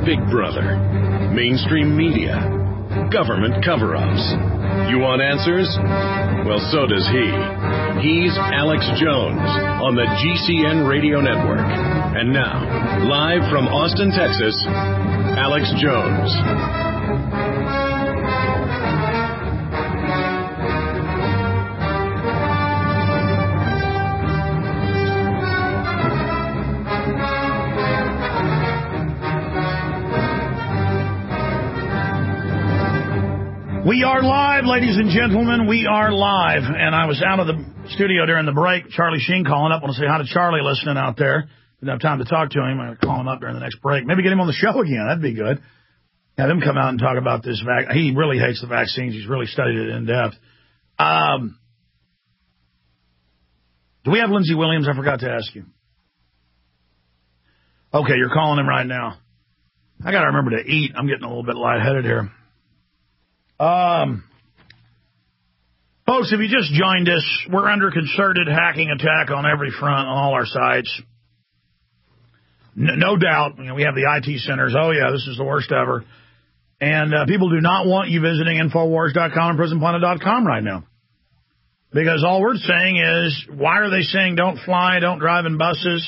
Big Brother, mainstream media, government cover-ups. You want answers? Well, so does he. He's Alex Jones on the GCN Radio Network. And now, live from Austin, Texas, Alex Jones. We are live, ladies and gentlemen. We are live. And I was out of the studio during the break. Charlie Sheen calling up. I want to say hi to Charlie listening out there. Didn't have time to talk to him. I'm going to call him up during the next break. Maybe get him on the show again. That'd be good. Have him come out and talk about this vaccine. He really hates the vaccines. He's really studied it in depth. Do we have Lindsey Williams? I forgot to ask you. Okay, you're calling him right now. I got to remember to eat. I'm getting a little bit lightheaded here. Folks, if you just joined us, we're under concerted hacking attack on every front on all our sites. No doubt, we have the IT centers. Oh, yeah, this is the worst ever. And people do not want you visiting Infowars.com and PrisonPlanet.com right now. Because all we're saying is, why are they saying don't fly, don't drive in buses?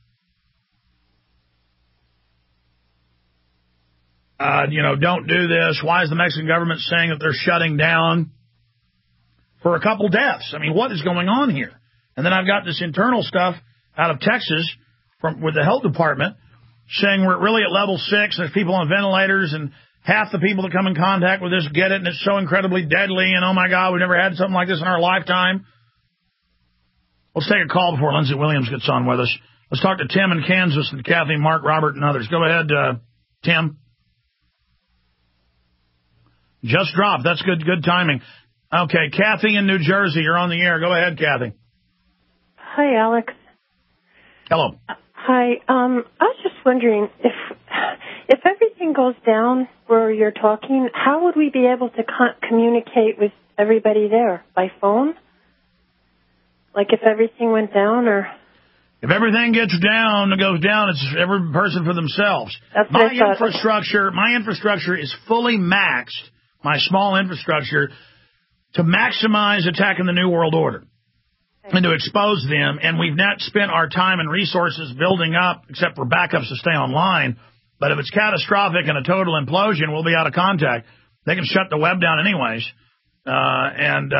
Don't do this. Why is the Mexican government saying that they're shutting down for a couple deaths? I mean, what is going on here? And then I've got this internal stuff out of Texas with the health department saying we're really at level 6 and there's people on ventilators and half the people that come in contact with this get it and it's so incredibly deadly and oh my God, we've never had something like this in our lifetime. Let's take a call before Lindsey Williams gets on with us. Let's talk to Tim in Kansas and Kathy, Mark, Robert, and others. Go ahead, Tim. Just dropped. That's good timing. Okay, Kathy in New Jersey, you're on the air. Go ahead, Kathy. Hi, Alex. Hello. Hi. I was just wondering if everything goes down where you're talking, how would we be able to communicate with everybody there? By phone? Like if everything went down or... If everything goes down, it's every person for themselves. That's my infrastructure is fully maxed, my small infrastructure, to maximize attacking the New World Order and to expose them. And we've not spent our time and resources building up, except for backups to stay online. But if it's catastrophic and a total implosion, we'll be out of contact. They can shut the web down anyways. And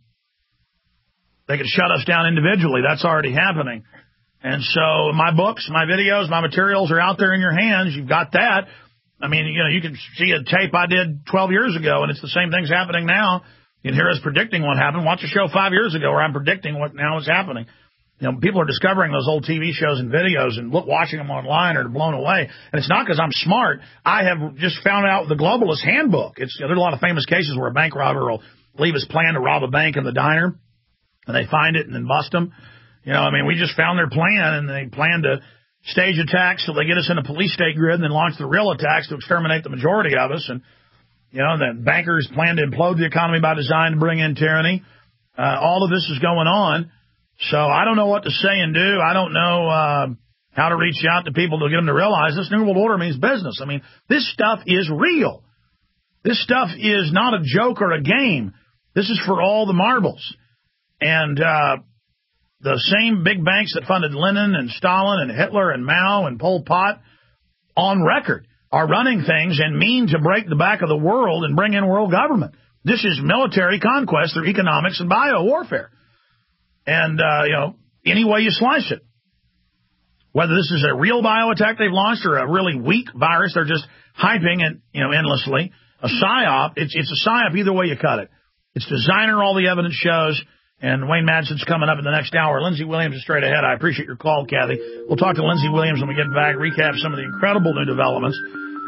they can shut us down individually. That's already happening. And so my books, my videos, my materials are out there in your hands. You've got that. I mean, you can see a tape I did 12 years ago, and it's the same thing's happening now. You can hear us predicting what happened. Watch a show 5 years ago where I'm predicting what now is happening. People are discovering those old TV shows and videos and watching them online are blown away. And it's not because I'm smart. I have just found out the Globalist Handbook. There's a lot of famous cases where a bank robber will leave his plan to rob a bank in the diner, and they find it and then bust them. We just found their plan, and they plan to stage attacks so they get us in a police state grid and then launch the real attacks to exterminate the majority of us. And, the bankers plan to implode the economy by design to bring in tyranny. All of this is going on. So I don't know what to say and do. I don't know how to reach out to people to get them to realize this New World Order means business. I mean, this stuff is real. This stuff is not a joke or a game. This is for all the marbles. And the same big banks that funded Lenin and Stalin and Hitler and Mao and Pol Pot on record are running things and mean to break the back of the world and bring in world government. This is military conquest through economics and bio-warfare. And, any way you slice it. Whether this is a real bio attack they've launched or a really weak virus, they're just hyping it, endlessly. A psyop, it's a psyop either way you cut it. It's designer, all the evidence shows. And Wayne Madsen's coming up in the next hour. Lindsey Williams is straight ahead. I appreciate your call, Kathy. We'll talk to Lindsey Williams when we get back, recap some of the incredible new developments.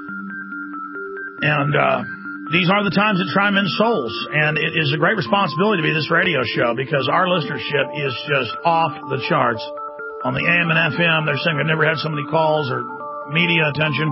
And these are the times that try men's souls. And it is a great responsibility to be this radio show because our listenership is just off the charts. On the AM and FM, they're saying we've never had so many calls or media attention.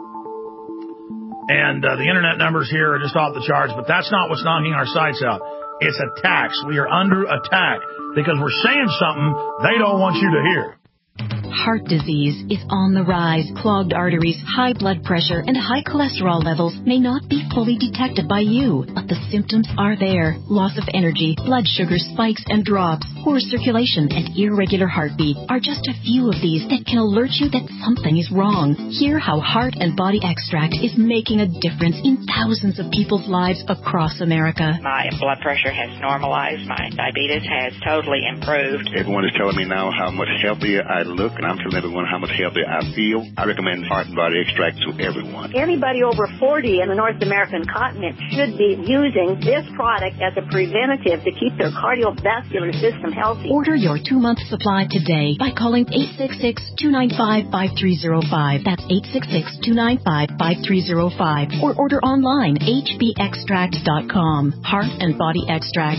And the Internet numbers here are just off the charts. But that's not what's knocking our sites out. It's attacks. We are under attack because we're saying something they don't want you to hear. Heart disease is on the rise. Clogged arteries, high blood pressure, and high cholesterol levels may not be fully detected by you, but the symptoms are there. Loss of energy, blood sugar spikes and drops, poor circulation, and irregular heartbeat are just a few of these that can alert you that something is wrong. Hear how Heart and Body Extract is making a difference in thousands of people's lives across America. My blood pressure has normalized. My diabetes has totally improved. Everyone is telling me now how much healthier I look, and I'm telling everyone how much healthier I feel. I recommend Heart and Body Extract to everyone. Anybody over 40 in the North American continent should be using this product as a preventative to keep their cardiovascular system healthy. Order your 2-month supply today by calling 866-295-5305. That's 866-295-5305. Or order online, hbextract.com. Heart and Body Extract,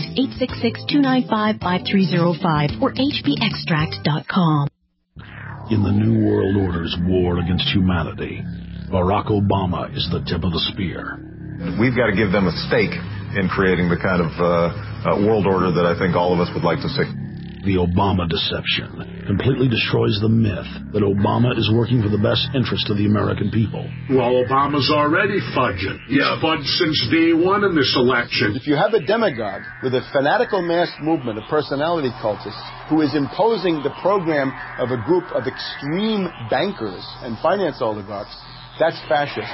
866-295-5305 or hbextract.com. In the New World Order's war against humanity, Barack Obama is the tip of the spear. We've got to give them a stake in creating the kind of world order that I think all of us would like to see. The Obama deception completely destroys the myth that Obama is working for the best interest of the American people. Well, Obama's already fudging. He's fudged since day one in this election. If you have a demagogue with a fanatical mass movement of personality cultists who is imposing the program of a group of extreme bankers and finance oligarchs, that's fascist.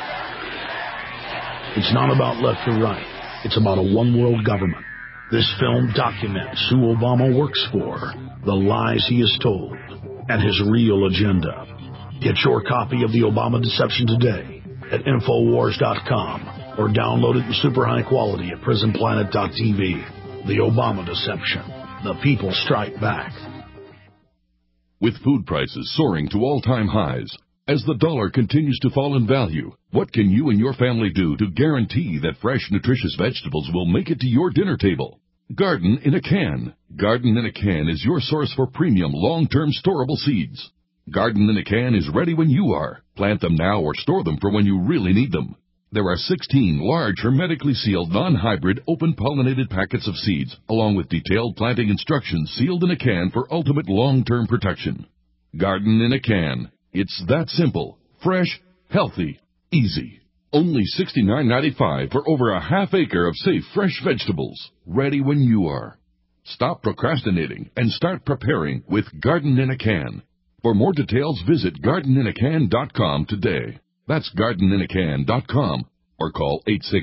It's not about left or right. It's about a one-world government. This film documents who Obama works for, the lies he has told, and his real agenda. Get your copy of The Obama Deception today at Infowars.com or download it in super high quality at PrisonPlanet.tv. The Obama Deception. The people strike back. With food prices soaring to all-time highs, as the dollar continues to fall in value, what can you and your family do to guarantee that fresh, nutritious vegetables will make it to your dinner table? Garden in a Can. Garden in a Can is your source for premium, long-term storable seeds. Garden in a Can is ready when you are. Plant them now or store them for when you really need them. There are 16 large, hermetically sealed, non-hybrid, open-pollinated packets of seeds, along with detailed planting instructions sealed in a can for ultimate long-term protection. Garden in a Can. It's that simple, fresh, healthy, easy. Only $69.95 for over a half acre of safe, fresh vegetables, ready when you are. Stop procrastinating and start preparing with Garden in a Can. For more details, visit gardeninacan.com today. That's gardeninacan.com or call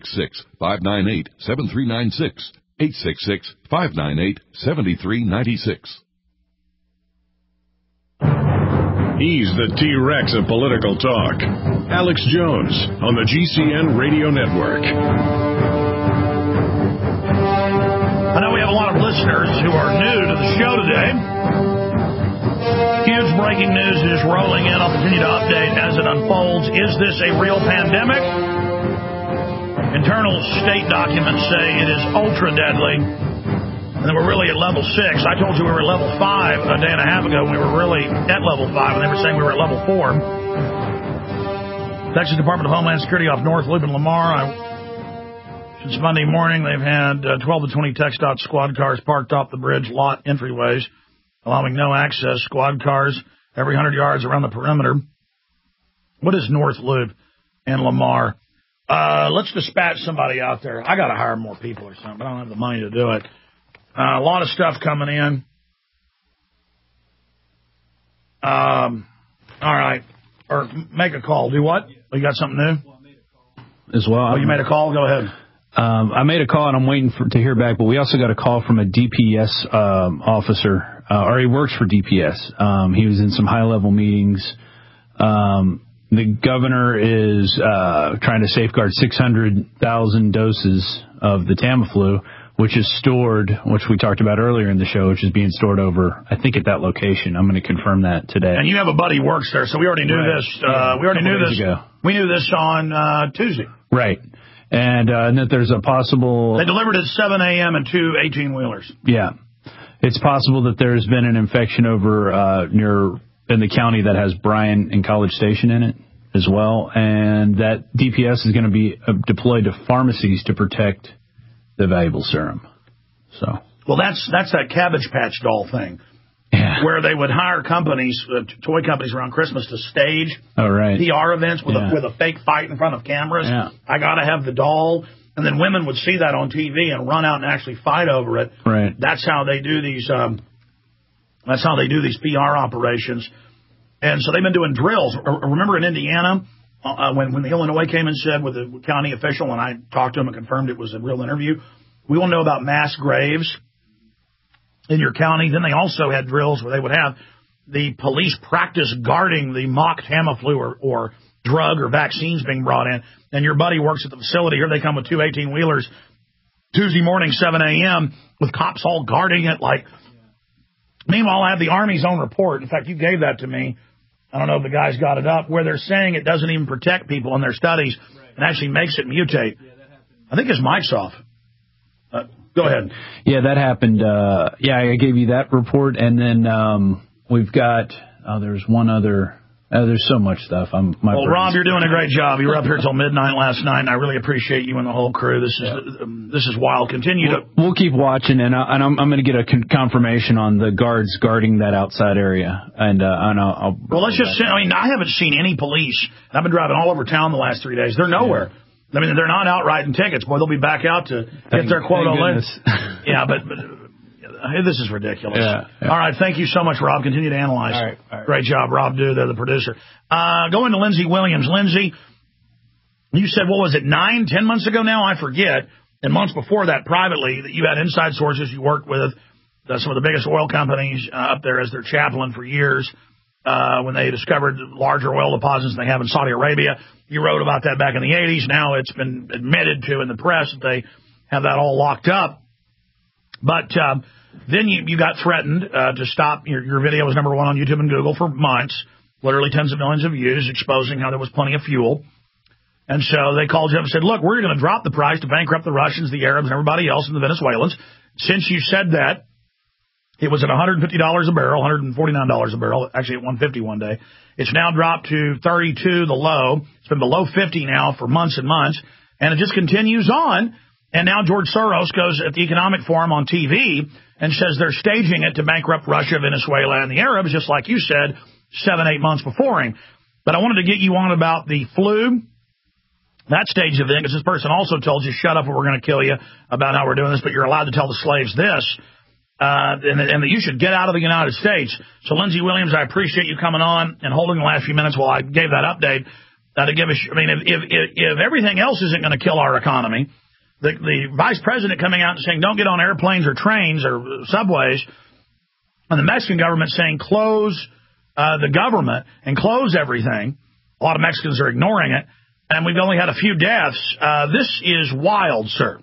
866-598-7396, 866-598-7396. He's the T-Rex of political talk. Alex Jones on the GCN Radio Network. I know we have a lot of listeners who are new to the show today. Huge breaking news is rolling in. I'll continue to update as it unfolds. Is this a real pandemic? Internal state documents say it is ultra deadly. And then we're really at level 6. I told you we were at level 5 a day and a half ago. We were really at level 5, and they were saying we were at level 4. Texas Department of Homeland Security off North Loop in Lamar. Since Monday morning, they've had 12 to 20 TxDOT squad cars parked off the bridge lot entryways, allowing no access. Squad cars every 100 yards around the perimeter. What is North Loop and Lamar? Let's dispatch somebody out there. I got to hire more people or something, but I don't have the money to do it. A lot of stuff coming in. All right. Or make a call. Do what? You got something new? As well. Oh, you made a call? Go ahead. I made a call, and I'm waiting to hear back, but we also got a call from a DPS officer, or he works for DPS. He was in some high-level meetings. The governor is trying to safeguard 600,000 doses of the Tamiflu, which is stored, which we talked about earlier in the show, which is being stored over, I think, at that location. I'm going to confirm that today. And you have a buddy who works there, so we already knew this. We already knew this. We knew this on Tuesday. Right. And that there's a possible... They delivered at 7 a.m. and 2 18-wheelers. Yeah. It's possible that there's been an infection over near in the county that has Bryan and College Station in it as well, and that DPS is going to be deployed to pharmacies to protect the valuable serum. So, well, that's that Cabbage Patch Doll thing. where they would hire companies, toy companies around Christmas to stage PR events with a fake fight in front of cameras. Yeah. I got to have the doll. And then women would see that on TV and run out and actually fight over it. Right. That's how they do these. That's how they do these PR operations. And so they've been doing drills. Remember in Indiana, when the Illinois came and said with the county official, and I talked to him and confirmed it was a real interview, we want to know about mass graves in your county. Then they also had drills where they would have the police practice guarding the mock Tamiflu or drug or vaccines being brought in. And your buddy works at the facility. Here they come with 2 18-wheelers Tuesday morning, 7 a.m., with cops all guarding it. Meanwhile, I have the Army's own report. In fact, you gave that to me. I don't know if the guys got it up, where they're saying it doesn't even protect people in their studies and actually makes it mutate. I think his mic's off. Go ahead. Yeah, that happened. I gave you that report, and then we've got. There's one other. There's so much stuff. Rob, you're doing a great job. You were up here till midnight last night, and I really appreciate you and the whole crew. This is wild. Continue to. We'll keep watching, and I'm going to get a confirmation on the guards guarding that outside area, and I'll. Well, let's just say. I mean, I haven't seen any police. I've been driving all over town the last 3 days. They're nowhere. Yeah. I mean, they're not out writing tickets. Boy, they'll be back out to get their quota list. Yeah, but this is ridiculous. Yeah. All right, thank you so much, Rob. Continue to analyze. All right. Great job, Rob Dew, the producer. Going to Lindsey Williams. Lindsey, you said, what was it, 9-10 months ago now? I forget. And months before that, privately, that you had inside sources you worked with some of the biggest oil companies up there as their chaplain for years. When they discovered larger oil deposits than they have in Saudi Arabia. You wrote about that back in the 80s. Now it's been admitted to in the press that they have that all locked up. But then you got threatened to stop. Your video was #1 on YouTube and Google for months, literally tens of millions of views, exposing how there was plenty of fuel. And so they called you up and said, look, we're going to drop the price to bankrupt the Russians, the Arabs, and everybody else, and the Venezuelans. Since you said that, it was at $150 a barrel, $149 a barrel, actually at $150 one day. It's now dropped to 32, the low. It's been below 50 now for months and months, and it just continues on. And now George Soros goes at the Economic Forum on TV and says they're staging it to bankrupt Russia, Venezuela, and the Arabs, just like you said 7-8 months before him. But I wanted to get you on about the flu, that stage of it, because this person also told you, shut up or we're going to kill you about how we're doing this, but you're allowed to tell the slaves this. And that you should get out of the United States. So, Lindsey Williams, I appreciate you coming on and holding the last few minutes while I gave that update to give us. I mean, if everything else isn't going to kill our economy, the vice president coming out and saying don't get on airplanes or trains or subways, and the Mexican government saying close the government and close everything. A lot of Mexicans are ignoring it, and we've only had a few deaths. This is wild, sir.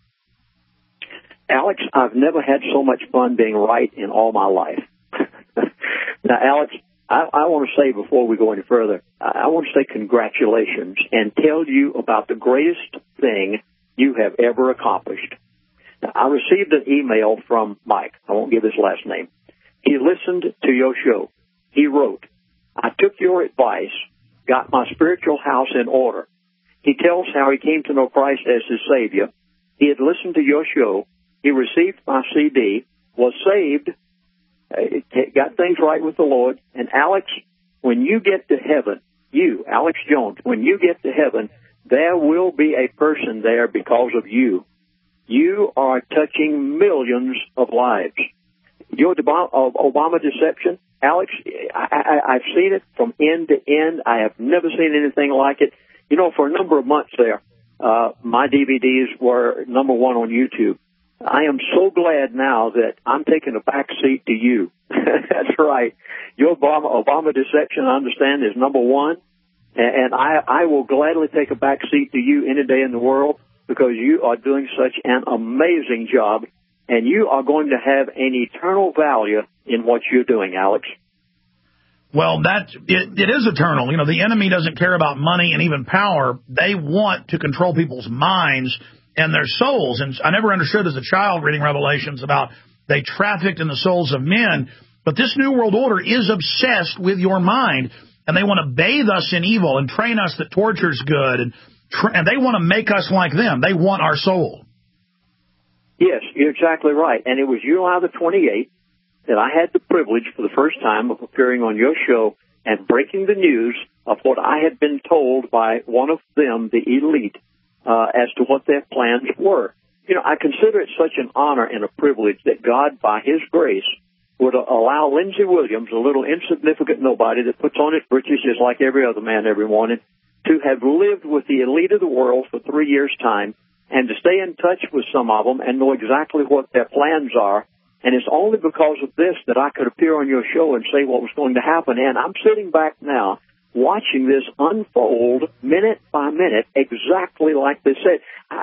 Alex, I've never had so much fun being right in all my life. Now, Alex, I want to say before we go any further, I want to say congratulations and tell you about the greatest thing you have ever accomplished. Now, I received an email from Mike. I won't give his last name. He listened to your show. He wrote, I took your advice, got my spiritual house in order. He tells how he came to know Christ as his Savior. He had listened to your show. He received my CD, was saved, got things right with the Lord. And Alex, when you get to heaven, you, Alex Jones, when you get to heaven, there will be a person there because of you. You are touching millions of lives. Your Obama deception, Alex, I've seen it from end to end. I have never seen anything like it. You know, for a number of months there, my DVDs were #1 on YouTube. I am so glad now that I'm taking a back seat to you. That's right. Your Obama deception, I understand, is #1. And I will gladly take a back seat to you any day in the world because you are doing such an amazing job. And you are going to have an eternal value in what you're doing, Alex. Well, it is eternal. You know, the enemy doesn't care about money and even power. They want to control people's minds and their souls. And I never understood as a child reading Revelations about they trafficked in the souls of men. But this New World Order is obsessed with your mind, and they want to bathe us in evil and train us that torture's good, and they want to make us like them. They want our soul. Yes, you're exactly right. And it was July the 28th that I had the privilege for the first time of appearing on your show and breaking the news of what I had been told by one of them, the elite, as to what their plans were. You know, I consider it such an honor and a privilege that God, by His grace, would allow Lindsey Williams, a little insignificant nobody that puts on his britches just like every other man every morning, to have lived with the elite of the world for 3 years' time and to stay in touch with some of them and know exactly what their plans are. And it's only because of this that I could appear on your show and say what was going to happen. And I'm sitting back now watching this unfold minute by minute exactly like they said.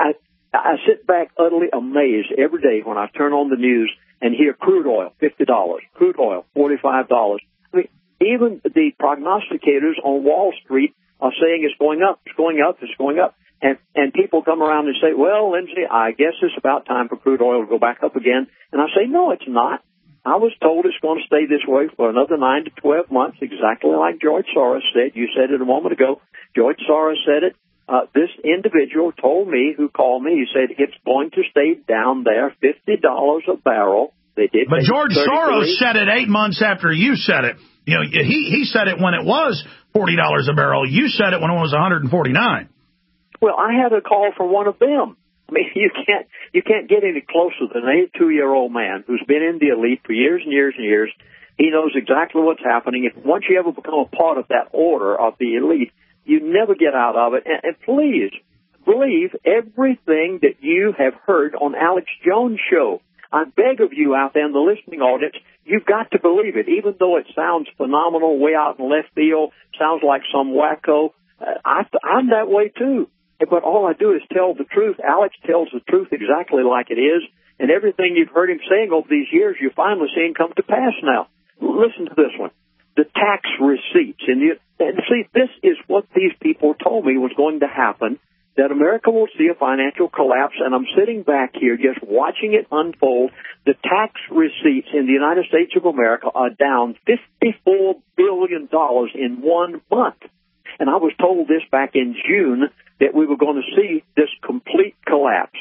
I sit back utterly amazed every day when I turn on the news and hear crude oil, $50, crude oil, $45. I mean, even the prognosticators on Wall Street are saying it's going up, it's going up, it's going up. And people come around and say, well, Lindsey, I guess it's about time for crude oil to go back up again. And I say, no, it's not. I was told it's going to stay this way for another 9 to 12 months, exactly like George Soros said. You said it a moment ago. George Soros said it. This individual told me, who called me, he said it's going to stay down there, $50 a barrel. They did. But George Soros said it 8 months after you said it. You know, he said it when it was $40 a barrel. You said it when it was $149. Well, I had a call from one of them. I mean, you can't get any closer than an 82-year-old man who's been in the elite for years and years and years. He knows exactly what's happening. If once you ever become a part of that order of the elite, you never get out of it. And please believe everything that you have heard on Alex Jones' show. I beg of you out there in the listening audience, you've got to believe it, even though it sounds phenomenal, way out in left field, sounds like some wacko. I'm that way too. But all I do is tell the truth. Alex tells the truth exactly like it is, and everything you've heard him saying over these years, you're finally seeing come to pass now. Listen to this one. The tax receipts. And see, this is what these people told me was going to happen, that America will see a financial collapse, and I'm sitting back here just watching it unfold. The tax receipts in the United States of America are down $54 billion in 1 month. And I was told this back in June that we were going to see this complete collapse.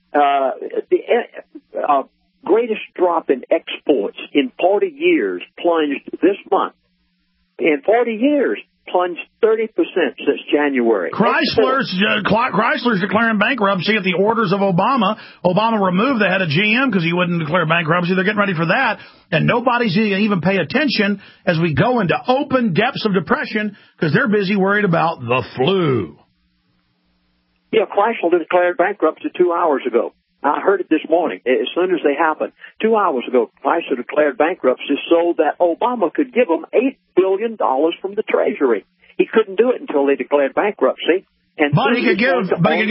The greatest drop in exports in 40 years plunged this month. In 40 years, plunged 30% since January. Chrysler's declaring bankruptcy at the orders of Obama. Obama removed the head of GM because he wouldn't declare bankruptcy. They're getting ready for that. And nobody's going to even pay attention as we go into open depths of depression because they're busy worried about the flu. Yeah, Chrysler declared bankruptcy 2 hours ago. I heard it this morning, as soon as they happened. 2 hours ago, Chrysler declared bankruptcy so that Obama could give them $8 billion from the Treasury. He couldn't do it until they declared bankruptcy. But he could give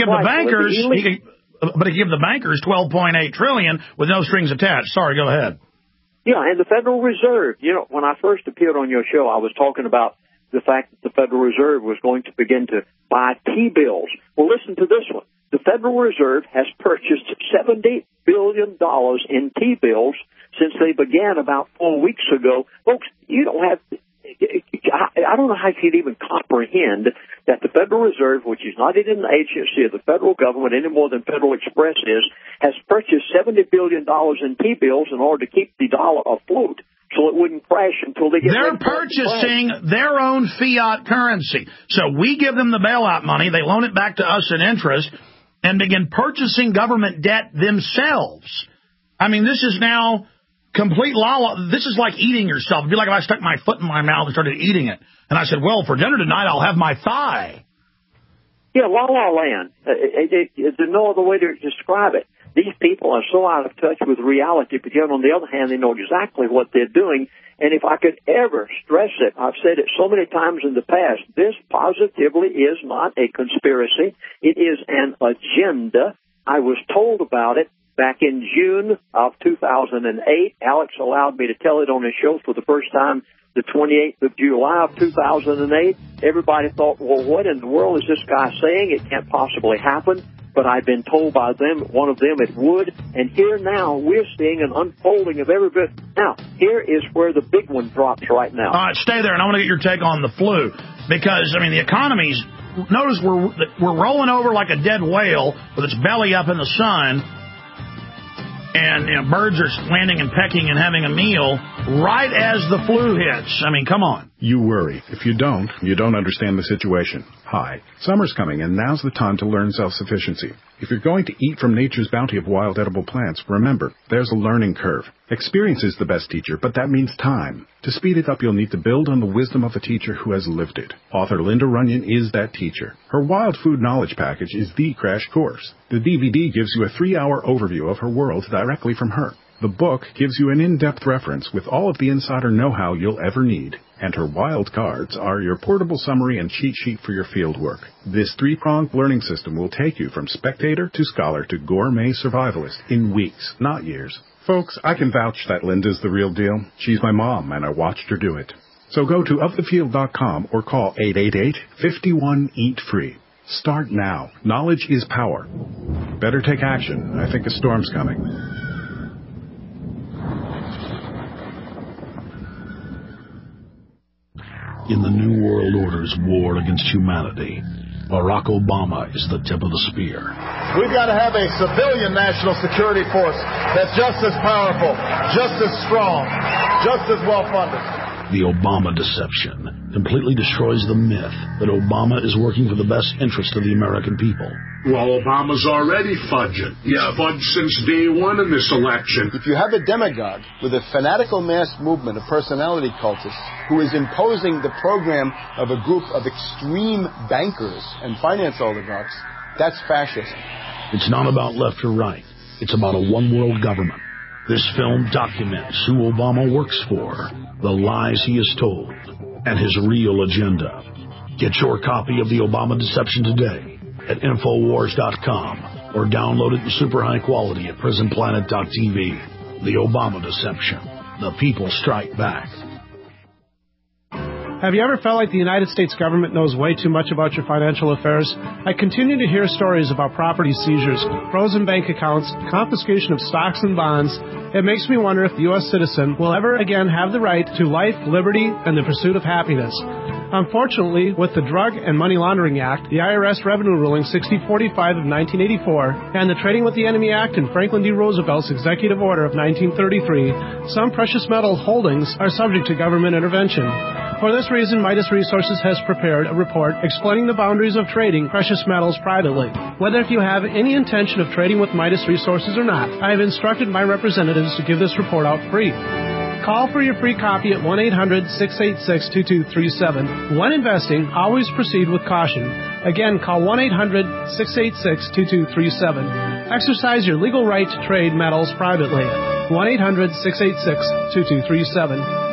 the bankers $12.8 trillion with no strings attached. Sorry, go ahead. Yeah, and the Federal Reserve. You know, when I first appeared on your show, I was talking about the fact that the Federal Reserve was going to begin to buy T-bills. Well, listen to this one. The Federal Reserve has purchased $70 billion in T-bills since they began about 4 weeks ago. Folks, you don't have I don't know how you can even comprehend that the Federal Reserve, which is not even an agency of the federal government any more than Federal Express is, has purchased $70 billion in T-bills in order to keep the dollar afloat so it wouldn't crash until they get... They're purchasing their own fiat currency. So we give them the bailout money, they loan it back to us in interest, and begin purchasing government debt themselves. I mean, this is now complete law. This is like eating yourself. It'd be like if I stuck my foot in my mouth and started eating it. And I said, well, for dinner tonight, I'll have my thigh. Yeah, la-la land. There's no other way to describe it. These people are so out of touch with reality, but yet on the other hand, they know exactly what they're doing. And if I could ever stress it, I've said it so many times in the past, this positively is not a conspiracy. It is an agenda. I was told about it back in June of 2008. Alex allowed me to tell it on his show for the first time, the 28th of July of 2008. Everybody thought, well, what in the world is this guy saying? It can't possibly happen. But I've been told by one of them it would. And here now, we're seeing an unfolding of every bit. Now, here is where the big one drops right now. All right, stay there, and I want to get your take on the flu. Because, I mean, the economy's, notice we're rolling over like a dead whale with its belly up in the sun. And birds are landing and pecking and having a meal right as the flu hits. I mean, come on. You worry. If you don't understand the situation. Hi, summer's coming, and now's the time to learn self-sufficiency. If you're going to eat from nature's bounty of wild edible plants, remember, there's a learning curve. Experience is the best teacher, but that means time. To speed it up, you'll need to build on the wisdom of a teacher who has lived it. Author Linda Runyon is that teacher. Her Wild Food Knowledge Package is the crash course. The DVD gives you a 3-hour overview of her world directly from her. The book gives you an in-depth reference with all of the insider know-how you'll ever need. And her wild cards are your portable summary and cheat sheet for your field work. This 3-pronged learning system will take you from spectator to scholar to gourmet survivalist in weeks, not years. Folks, I can vouch that Linda's the real deal. She's my mom, and I watched her do it. So go to ofthefield.com or call 888-51-EAT-FREE. Start now. Knowledge is power. Better take action. I think a storm's coming. In the New World Order's war against humanity, Barack Obama is the tip of the spear. We've got to have a civilian national security force that's just as powerful, just as strong, just as well-funded. The Obama deception completely destroys the myth that Obama is working for the best interest of the American people. Well, Obama's already fudging. He's fudged since day one in this election. If you have a demagogue with a fanatical mass movement of personality cultists who is imposing the program of a group of extreme bankers and finance oligarchs, that's fascism. It's not about left or right. It's about a one-world government. This film documents who Obama works for, the lies he has told, and his real agenda. Get your copy of The Obama Deception today at Infowars.com or download it in super high quality at PrisonPlanet.tv. The Obama Deception. The people strike back. Have you ever felt like the United States government knows way too much about your financial affairs? I continue to hear stories about property seizures, frozen bank accounts, confiscation of stocks and bonds. It makes me wonder if the U.S. citizen will ever again have the right to life, liberty, and the pursuit of happiness. Unfortunately, with the Drug and Money Laundering Act, the IRS Revenue Ruling 6045 of 1984, and the Trading with the Enemy Act and Franklin D. Roosevelt's Executive Order of 1933, some precious metal holdings are subject to government intervention. For this reason, Midas Resources has prepared a report explaining the boundaries of trading precious metals privately. Whether if you have any intention of trading with Midas Resources or not, I have instructed my representatives to give this report out free. Call for your free copy at 1-800-686-2237. When investing, always proceed with caution. Again, call 1-800-686-2237. Exercise your legal right to trade metals privately. 1-800-686-2237.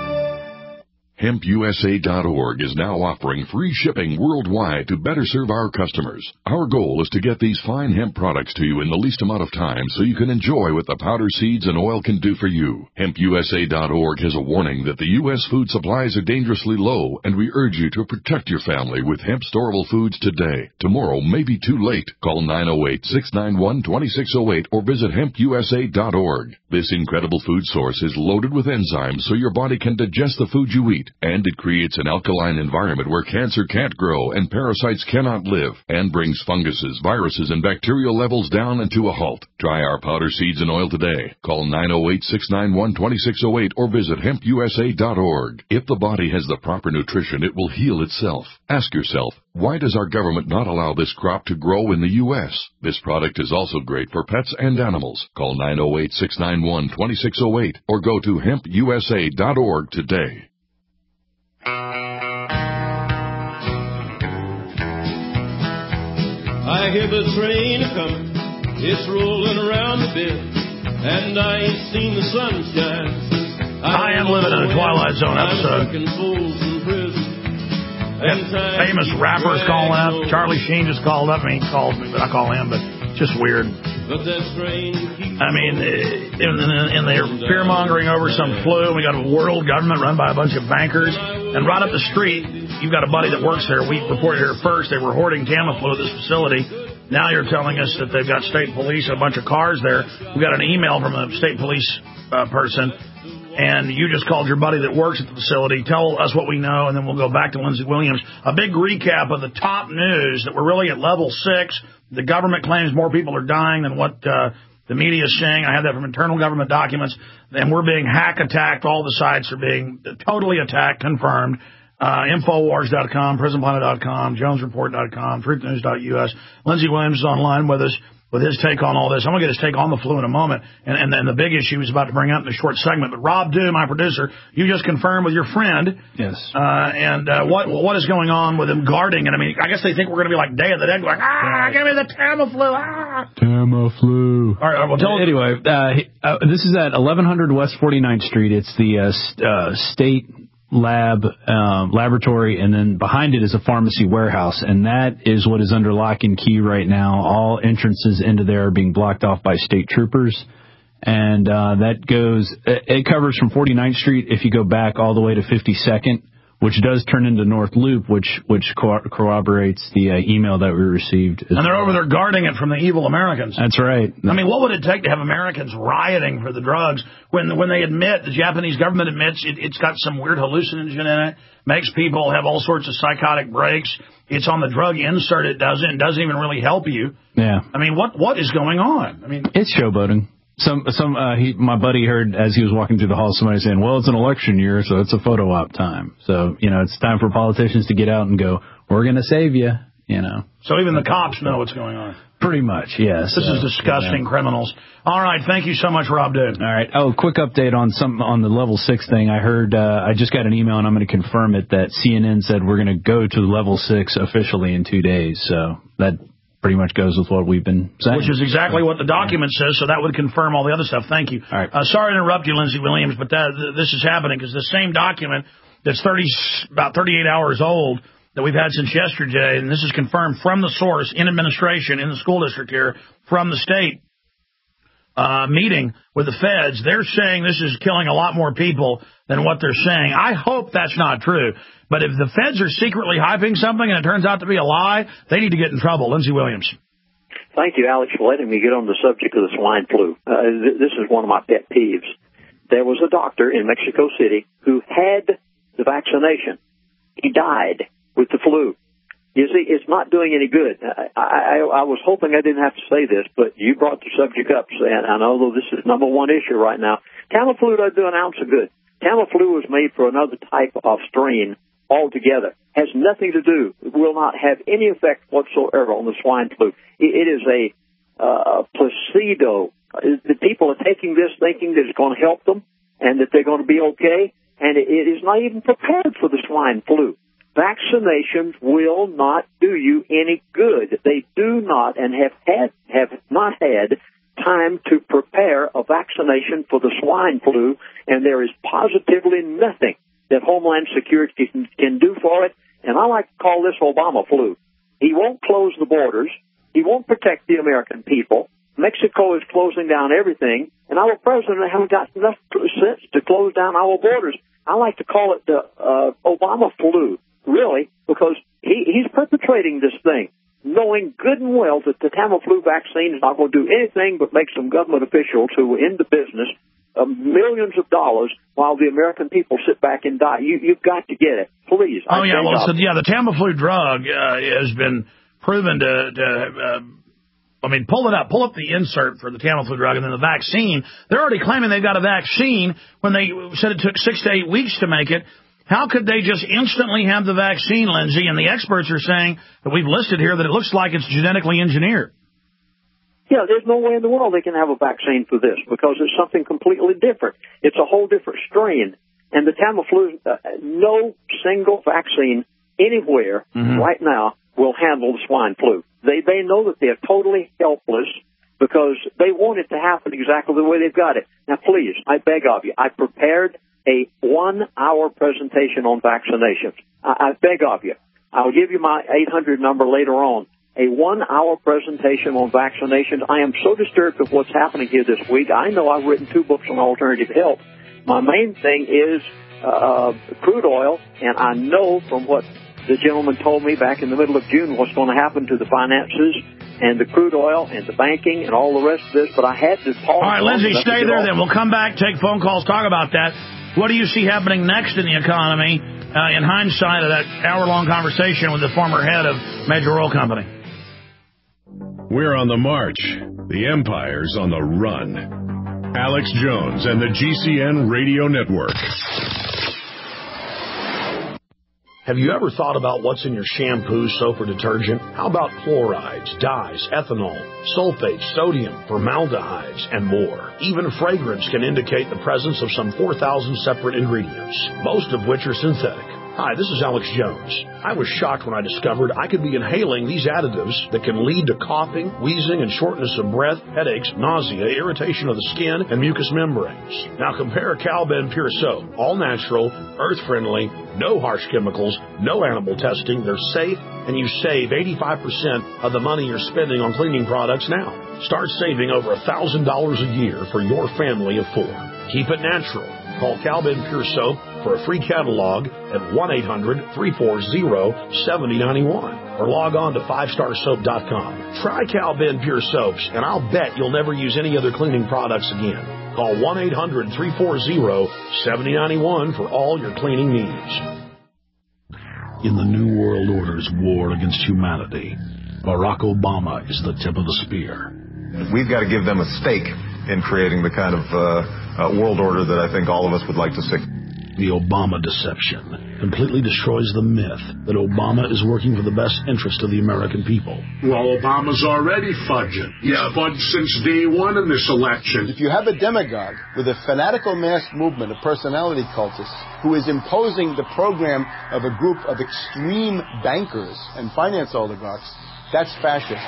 HempUSA.org is now offering free shipping worldwide to better serve our customers. Our goal is to get these fine hemp products to you in the least amount of time so you can enjoy what the powder, seeds, and oil can do for you. HempUSA.org has a warning that the U.S. food supplies are dangerously low, and we urge you to protect your family with hemp storable foods today. Tomorrow may be too late. Call 908-691-2608 or visit HempUSA.org. This incredible food source is loaded with enzymes so your body can digest the food you eat. And it creates an alkaline environment where cancer can't grow and parasites cannot live, and brings funguses, viruses, and bacterial levels down and to a halt. Try our powder, seeds, and oil today. Call 908-691-2608 or visit HempUSA.org. If the body has the proper nutrition, it will heal itself. Ask yourself, why does our government not allow this crop to grow in the U.S.? This product is also great for pets and animals. Call 908-691-2608 or go to HempUSA.org today. I hear the train coming, it's rolling around the bend, and I ain't seen the sunshine. I am living in a Twilight Zone episode. Famous rappers calling up. Charlie Sheen just called up. I mean, he called me, but I call him, but just weird. I mean, and they're fear-mongering over some flu. We got a world government run by a bunch of bankers. And right up the street, you've got a buddy that works there. We reported here first. They were hoarding Tamiflu at this facility. Now you're telling us that they've got state police and a bunch of cars there. We got an email from a state police person. And you just called your buddy that works at the facility. Tell us what we know, and then we'll go back to Lindsey Williams. A big recap of the top news that we're really at level 6. The government claims more people are dying than what The media is saying, I have that from internal government documents, and we're being hack-attacked. All the sites are being totally attacked, confirmed. Infowars.com, PrisonPlanet.com, JonesReport.com, TruthNews.us. Lindsey Williams is online with us with his take on all this. I'm going to get his take on the flu in a moment. And then the big issue he's about to bring up in the short segment. But Rob Dew, my producer, you just confirmed with your friend. Yes. What is going on with him guarding? And I mean, I guess they think we're going to be like Day of the Dead, going, give me the Tamiflu, Tamiflu. All right, well, tell anyway, this is at 1100 West 49th Street. It's the state laboratory, and then behind it is a pharmacy warehouse, and that is what is under lock and key right now. All entrances into there are being blocked off by state troopers, and it covers from 49th Street if you go back all the way to 52nd, which does turn into North Loop, which corroborates the email that we received. And they're over there guarding it from the evil Americans. That's right. I mean, what would it take to have Americans rioting for the drugs when they admit, the Japanese government admits it's got some weird hallucinogen in it, makes people have all sorts of psychotic breaks. It's on the drug insert. It doesn't even really help you. Yeah. I mean, what is going on? I mean, it's showboating. My buddy heard as he was walking through the hall somebody saying, well, it's an election year, so it's a photo op time. So, it's time for politicians to get out and go, we're going to save you, So even the cops know what's going on. Pretty much, yes. This is disgusting, criminals. All right, thank you so much, Rob Dew. All right. Oh, quick update on the level 6 thing. I heard, I just got an email, and I'm going to confirm it, that CNN said we're going to go to level 6 officially in 2 days. So that pretty much goes with what we've been saying. Which is exactly what the document says, so that would confirm all the other stuff. Thank you. All right. Sorry to interrupt you, Lindsey Williams, but this is happening because the same document that's about 38 hours old that we've had since yesterday, and this is confirmed from the source in administration in the school district here from the state meeting with the feds. They're saying this is killing a lot more people than what they're saying. I hope that's not true. But if the feds are secretly hyping something and it turns out to be a lie, they need to get in trouble. Lindsey Williams. Thank you, Alex, for letting me get on the subject of the swine flu. This is one of my pet peeves. There was a doctor in Mexico City who had the vaccination. He died with the flu. You see, it's not doing any good. I was hoping I didn't have to say this, but you brought the subject up, and I know this is number one issue right now. Tamiflu doesn't do an ounce of good. Tamiflu was made for another type of strain altogether. Has nothing to do, will not have any effect whatsoever on the swine flu. It is a placebo. The people are taking this thinking that it's going to help them and that they're going to be okay, and it is not even prepared for the swine flu. Vaccinations will not do you any good. They do not and have not had time to prepare a vaccination for the swine flu, and there is positively nothing that Homeland Security can do for it, and I like to call this Obama flu. He won't close the borders. He won't protect the American people. Mexico is closing down everything, and our president hasn't got enough sense to close down our borders. I like to call it the Obama flu, really, because he's perpetrating this thing, knowing good and well that the Tamiflu vaccine is not going to do anything but make some government officials who are in the business millions of dollars while the American people sit back and die. You've got to get it, please. The Tamiflu drug has been proven to pull it up. Pull up the insert for the Tamiflu drug and then the vaccine. They're already claiming they've got a vaccine when they said it took 6 to 8 weeks to make it. How could they just instantly have the vaccine, Lindsey? And the experts are saying that we've listed here that it looks like it's genetically engineered. Yeah, there's no way in the world they can have a vaccine for this because it's something completely different. It's a whole different strain. And the Tamiflu, no single vaccine anywhere right now will handle the swine flu. They know that they're totally helpless because they want it to happen exactly the way they've got it. Now, please, I beg of you, I prepared a 1-hour presentation on vaccinations. I beg of you. I'll give you my 800 number later on. A 1-hour presentation on vaccinations. I am so disturbed with what's happening here this week. I know I've written 2 books on alternative health. My main thing is crude oil, and I know from what the gentleman told me back in the middle of June what's going to happen to the finances and the crude oil and the banking and all the rest of this, but I had to pause. All right, Lindsey, stay there then. We'll come back, take phone calls, talk about that. What do you see happening next in the economy in hindsight of that hour-long conversation with the former head of Major Oil Company? We're on the march. The empire's on the run. Alex Jones and the GCN Radio Network. Have you ever thought about what's in your shampoo, soap, or detergent? How about chlorides, dyes, ethanol, sulfates, sodium, formaldehydes, and more? Even fragrance can indicate the presence of some 4,000 separate ingredients, most of which are synthetic. Hi, this is Alex Jones. I was shocked when I discovered I could be inhaling these additives that can lead to coughing, wheezing, and shortness of breath, headaches, nausea, irritation of the skin, and mucous membranes. Now compare Cal-Ben Pure Soap. All natural, earth-friendly, no harsh chemicals, no animal testing. They're safe, and you save 85% of the money you're spending on cleaning products now. Start saving over $1,000 a year for your family of 4. Keep it natural. Call Cal-Ben Pure Soap for a free catalog at 1-800-340-7091 or log on to 5starsoap.com. Try Cal-Ben Pure Soaps, and I'll bet you'll never use any other cleaning products again. Call 1-800-340-7091 for all your cleaning needs. In the New World Order's war against humanity, Barack Obama is the tip of the spear. We've got to give them a stake in creating the kind of world order that I think all of us would like to see. The Obama deception completely destroys the myth that Obama is working for the best interest of the American people. Well, Obama's already fudging. He's fudged since day one in this election. If you have a demagogue with a fanatical mass movement of personality cultists who is imposing the program of a group of extreme bankers and finance oligarchs, that's fascism.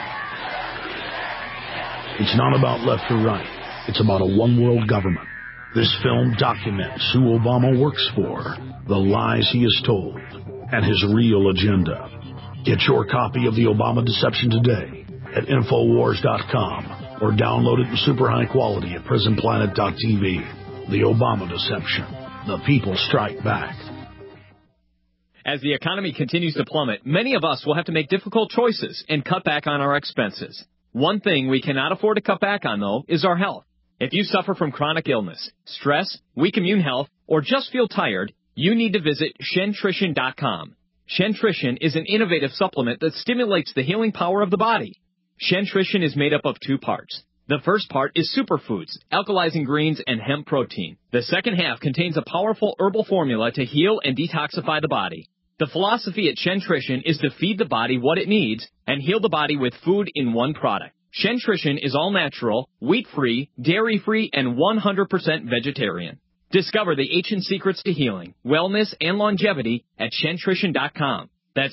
It's not about left or right. It's about a one-world government. This film documents who Obama works for, the lies he has told, and his real agenda. Get your copy of The Obama Deception today at Infowars.com or download it in super high quality at PrisonPlanet.tv. The Obama Deception. The people strike back. As the economy continues to plummet, many of us will have to make difficult choices and cut back on our expenses. One thing we cannot afford to cut back on, though, is our health. If you suffer from chronic illness, stress, weak immune health, or just feel tired, you need to visit Shentrition.com. Shentrition is an innovative supplement that stimulates the healing power of the body. Shentrition is made up of 2 parts. The first part is superfoods, alkalizing greens, and hemp protein. The second half contains a powerful herbal formula to heal and detoxify the body. The philosophy at Shentrition is to feed the body what it needs and heal the body with food in one product. Shentrition is all natural, wheat-free, dairy-free, and 100% vegetarian. Discover the ancient secrets to healing, wellness, and longevity at Shentrition.com. That's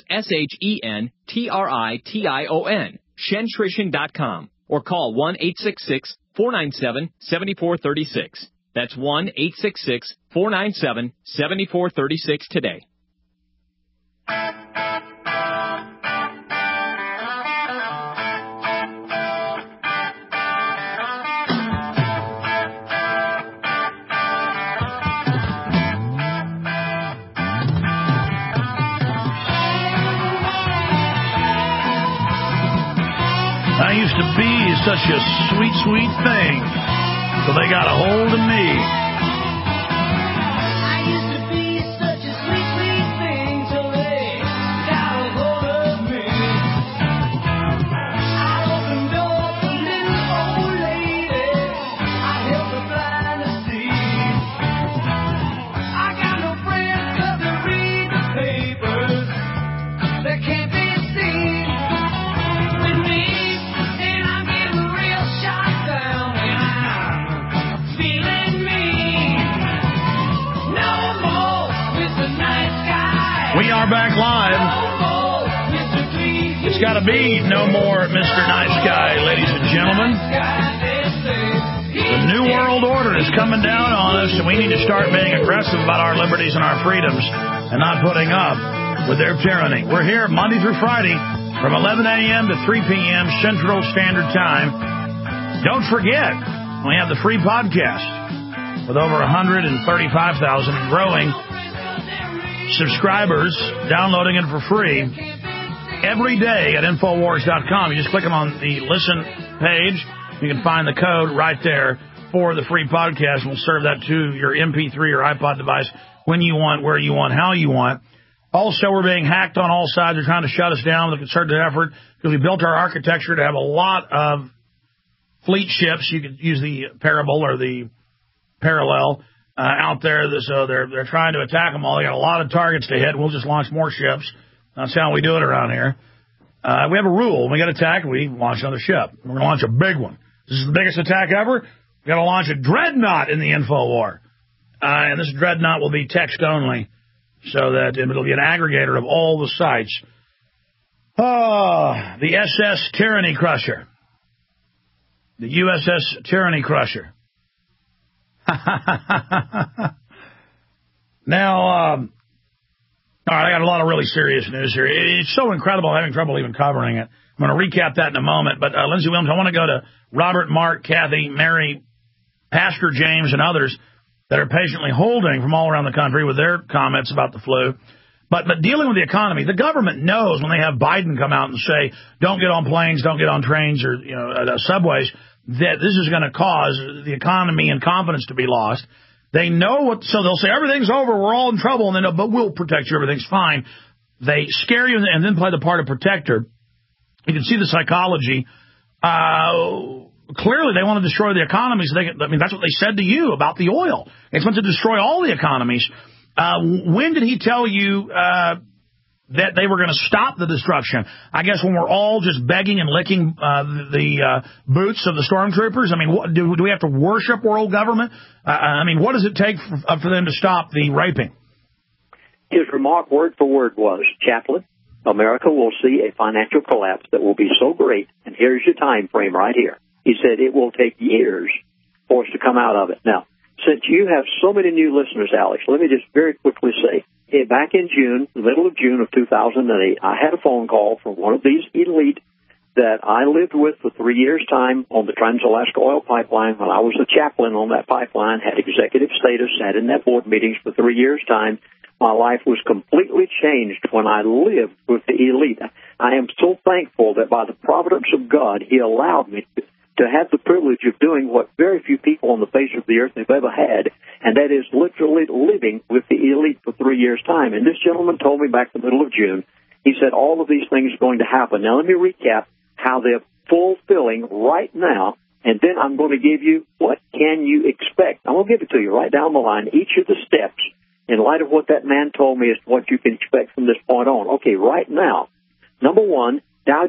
Shentrition, Shentrition.com. Or call 1-866-497-7436. That's 1-866-497-7436 today. I used to be such a sweet, sweet thing, so they got a hold of me. I used to be such a sweet, sweet thing, so they got a hold of me. I opened door for little old lady. I helped her blind to see. I got no friends 'cause they read the papers. They can't be seen with me. We are back live. It's got to be no more Mr. Nice Guy, ladies and gentlemen. The New World Order is coming down on us, and we need to start being aggressive about our liberties and our freedoms and not putting up with their tyranny. We're here Monday through Friday from 11 a.m. to 3 p.m. Central Standard Time. Don't forget, we have the free podcast with over 135,000 growing subscribers downloading it for free every day at Infowars.com. You just click on the listen page. You can find the code right there for the free podcast. We'll serve that to your MP3 or iPod device when you want, where you want, how you want. Also, we're being hacked on all sides. They're trying to shut us down with a concerted effort because we built our architecture to have a lot of fleet ships. You could use the parable or the parallel out there. So they're trying to attack them all. They got a lot of targets to hit. We'll just launch more ships. That's how we do it around here. We have a rule. When we get attacked, we launch another ship. We're going to launch a big one. This is the biggest attack ever. We've got to launch a dreadnought in the info war. And this dreadnought will be text only, so that it'll be an aggregator of all the sites. The SS Tyranny Crusher. The USS Tyranny Crusher. Now, all right, I got a lot of really serious news here. It's so incredible, I'm having trouble even covering it. I'm going to recap that in a moment. But Lindsey Williams, I want to go to Robert, Mark, Kathy, Mary, Pastor James, and others that are patiently holding from all around the country with their comments about the flu. But dealing with the economy, the government knows when they have Biden come out and say, don't get on planes, don't get on trains or subways, that this is going to cause the economy and confidence to be lost. They know so they'll say, everything's over, we're all in trouble, and then, but we'll protect you, everything's fine. They scare you and then play the part of protector. You can see the psychology. Clearly, they want to destroy the economy. So that's what they said to you about the oil. It's meant to destroy all the economies. When did he tell you that they were going to stop the destruction? I guess when we're all just begging and licking the boots of the stormtroopers? I mean, do we have to worship world government? I mean, what does it take for them to stop the raping? His remark word for word was, Chaplain, America will see a financial collapse that will be so great, and here's your time frame right here. He said it will take years for us to come out of it. Now, since you have so many new listeners, Alex, let me just very quickly say, back in June, the middle of June of 2008, I had a phone call from one of these elite that I lived with for 3 years' time on the Trans-Alaska Oil Pipeline when I was the chaplain on that pipeline, had executive status, sat in that board meetings for 3 years' time. My life was completely changed when I lived with the elite. I am so thankful that by the providence of God, He allowed me to have the privilege of doing what very few people on the face of the earth have ever had, and that is literally living with the elite for 3 years' time. And this gentleman told me back in the middle of June, he said all of these things are going to happen. Now, let me recap how they're fulfilling right now, and then I'm going to give you what can you expect. I'm going to give it to you right down the line, each of the steps, in light of what that man told me is what you can expect from this point on. Okay, right now, number one, Dow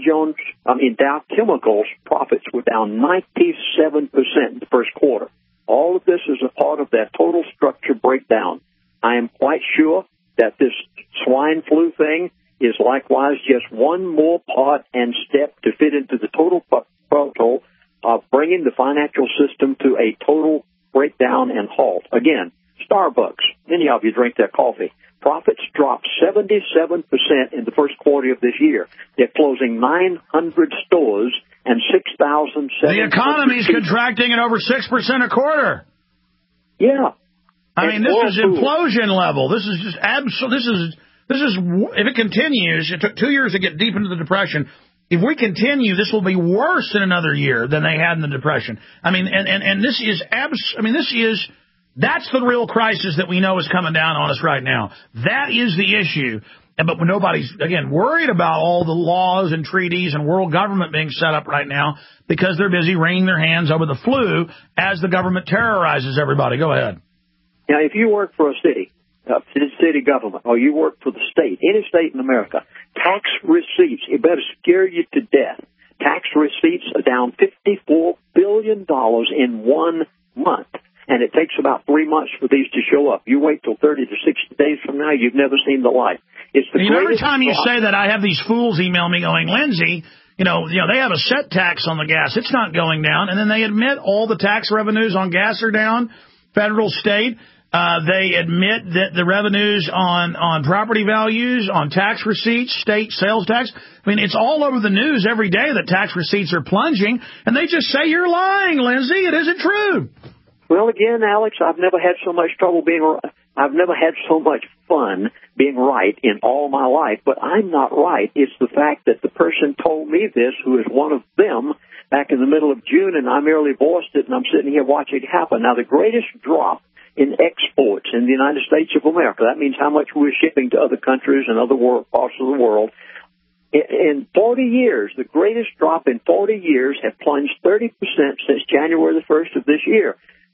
Chemicals profits were down 97% in the first quarter. All of this is a part of that total structure breakdown. I am quite sure that this swine flu thing is likewise just one more part and step to fit into the total total of bringing the financial system to a total breakdown and halt. Again, Starbucks, many of you drink their coffee. Profits dropped 77% in the first quarter of this year. They're closing 900 stores and 6,700 The economy's contracting at over 6% a quarter. Yeah. I mean, this is implosion level. This is just absolute. This is if it continues, it took 2 years to get deep into the Depression. If we continue, this will be worse in another year than they had in the Depression. I mean, and this is that's the real crisis that we know is coming down on us right now. That is the issue. But nobody's, again, worried about all the laws and treaties and world government being set up right now because they're busy wringing their hands over the flu as the government terrorizes everybody. Go ahead. Now, if you work for a city government, or you work for the state, any state in America, tax receipts, it better scare you to death. Tax receipts are down $54 billion in 1 month. And it takes about 3 months for these to show up. You wait till 30 to 60 days from now, you've never seen the light. It's the every time you say that, I have these fools email me going, Lindsey, you know, they have a set tax on the gas. It's not going down. And then they admit all the tax revenues on gas are down, federal, state. They admit that the revenues on property values, on tax receipts, state sales tax. I mean, it's all over the news every day that tax receipts are plunging. And they just say, you're lying, Lindsey. It isn't true. Well, again, Alex, I've never had so much fun being right in all my life, but I'm not right. It's the fact that the person told me this, who is one of them, back in the middle of June, and I merely voiced it, and I'm sitting here watching it happen. Now, the greatest drop in exports in the United States of America, that means how much we're shipping to other countries and other parts of the world, In 40 years, the greatest drop in 40 years have plunged 30% since January the 1st of this year.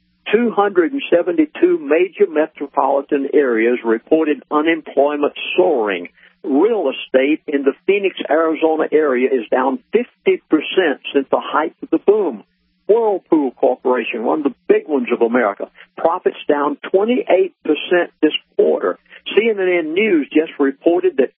272 major metropolitan areas reported unemployment soaring. Real estate in the Phoenix, Arizona area is down 50% since the height of the boom. Whirlpool Corporation, one of the big ones of America, profits down 28% this quarter. CNN News just reported that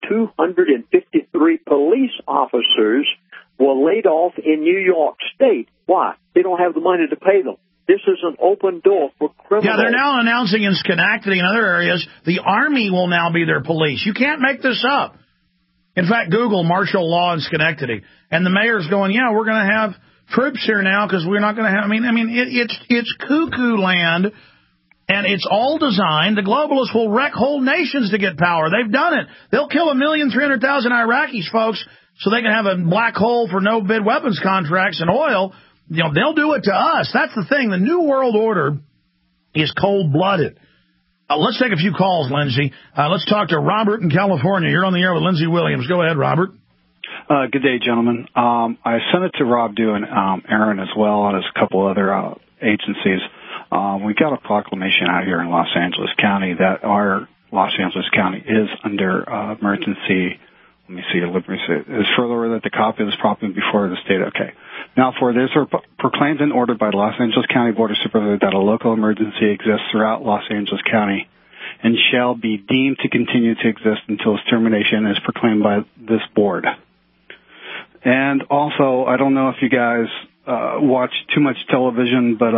253 police officers were laid off in New York State. Why? They don't have the money to pay them. This is an open door for criminals. Yeah, they're now announcing in Schenectady and other areas the Army will now be their police. You can't make this up. In fact, Google martial law in Schenectady. And the mayor's going, yeah, we're going to have troops here now because we're not going to have... It's cuckoo land, and it's all designed. The globalists will wreck whole nations to get power. They've done it. They'll kill 1,300,000 Iraqis, folks, so they can have a black hole for no-bid weapons contracts and oil. You know, they'll do it to us. That's the thing. The New World Order is cold-blooded. Let's take a few calls, Lindsay. Let's talk to Robert in California. You're on the air with Lindsay Williams. Go ahead, Robert. Good day, gentlemen. I sent it to Rob Dew and Aaron as well, and as a couple other agencies. We got a proclamation out here in Los Angeles County that our Los Angeles County is under emergency. Let me see. It's further that the copy of this property before the state. Okay. Now, for this are proclaimed and ordered by the Los Angeles County Board of Supervisors that a local emergency exists throughout Los Angeles County and shall be deemed to continue to exist until its termination is proclaimed by this board. And also, I don't know if you guys watch too much television, but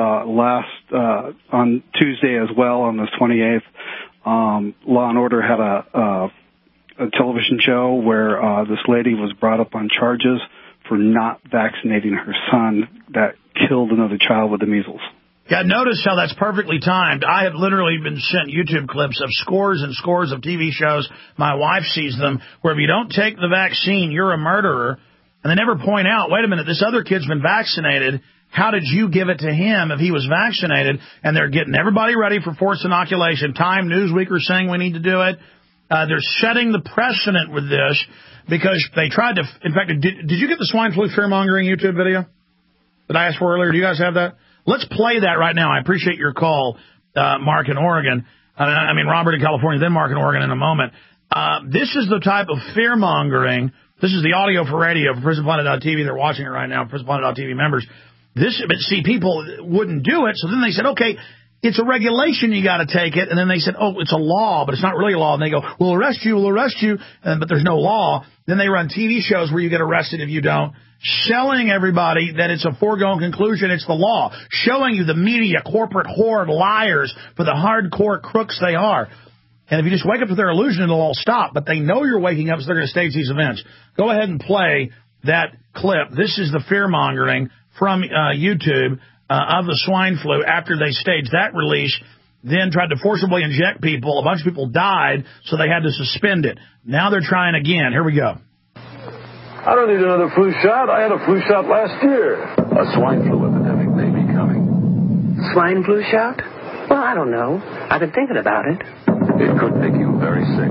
on Tuesday as well, on the 28th, Law and Order had a television show where this lady was brought up on charges for not vaccinating her son that killed another child with the measles. Yeah, notice how that's perfectly timed. I have literally been sent YouTube clips of scores and scores of TV shows. My wife sees them, where if you don't take the vaccine, you're a murderer. And they never point out, wait a minute, this other kid's been vaccinated. How did you give it to him if he was vaccinated? And they're getting everybody ready for forced inoculation. Time, Newsweek are saying we need to do it. They're setting the precedent with this because they tried to... In fact, did you get the swine flu fear-mongering YouTube video that I asked for earlier? Do you guys have that? Let's play that right now. I appreciate your call, Mark in Oregon. Robert in California, then Mark in Oregon in a moment. This is the type of fear-mongering. This is the audio for radio for PrisonPlanet.tv. They're watching it right now, PrisonPlanet.tv members. But see, people wouldn't do it, so then they said, okay, it's a regulation, you got to take it. And then they said, oh, it's a law, but it's not really a law. And they go, we'll arrest you, but there's no law. Then they run TV shows where you get arrested if you don't, selling everybody that it's a foregone conclusion, it's the law, showing you the media, corporate horde liars for the hardcore crooks they are. And if you just wake up to their illusion, it'll all stop. But they know you're waking up, so they're going to stage these events. Go ahead and play that clip. This is the fear-mongering from YouTube of the swine flu after they staged that release, then tried to forcibly inject people. A bunch of people died, so they had to suspend it. Now they're trying again. Here we go. I don't need another flu shot. I had a flu shot last year. A swine flu epidemic may be coming. Swine flu shot? Well, I don't know. I've been thinking about it. It could make you very sick.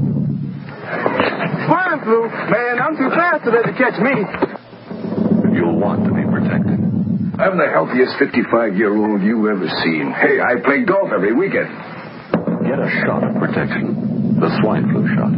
Swine flu? Man, I'm too fast today to catch me. You'll want to be protected. I'm the healthiest 55-year-old you've ever seen. Hey, I play golf every weekend. Get a shot of protection. The swine flu shot.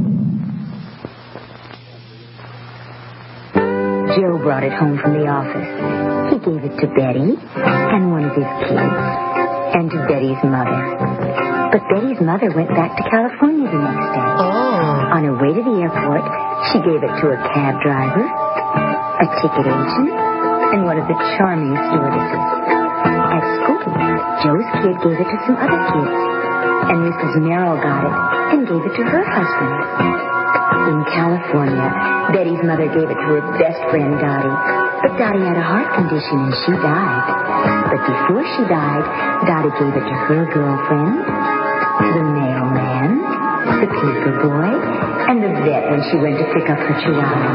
Joe brought it home from the office. He gave it to Betty and one of his kids, and to Betty's mother. But Betty's mother went back to California the next day. Oh. On her way to the airport, she gave it to a cab driver, a ticket agent, and one of the charming stewardesses. At school, Joe's kid gave it to some other kids, and Mrs. Merrill got it and gave it to her husband. In California, Betty's mother gave it to her best friend, Dottie. But Dottie had a heart condition and she died. But before she died, Dottie gave it to her girlfriend, the mailman, the paper boy, and the vet when she went to pick up her chihuahua.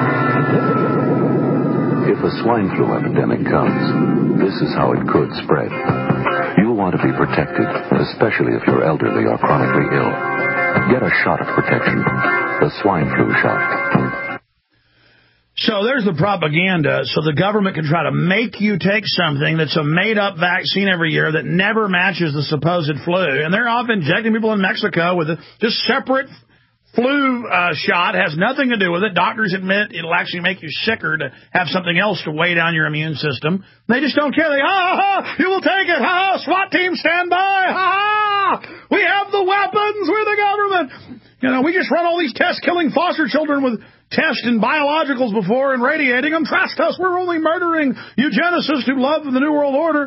If a swine flu epidemic comes, this is how it could spread. You'll want to be protected, especially if you're elderly or chronically ill. Get a shot of protection, the swine flu shot. So there's the propaganda. So the government can try to make you take something that's a made-up vaccine every year that never matches the supposed flu. And they're off injecting people in Mexico with a just separate flu shot. Has nothing to do with it. Doctors admit it'll actually make you sicker to have something else to weigh down your immune system. They just don't care. They, you will take it. SWAT team stand by. We have the weapons. We're the government. You know, we just run all these tests killing foster children with tests and biologicals before and radiating them. Trust us, we're only murdering eugenicists who love the New World Order.